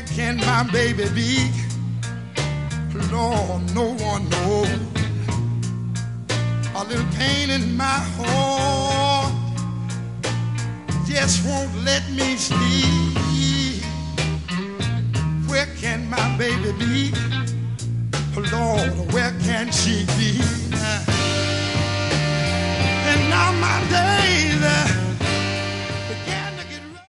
can my baby be? Lord, no one knows. A little pain in my heart just won't let me sleep. Where can my baby be? Lord, where can she